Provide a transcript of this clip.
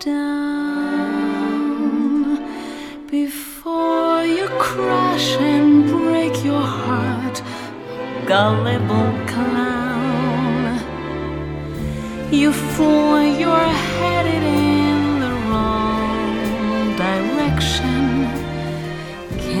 down before you crash and break your heart, gullible clown. You fool, you're headed in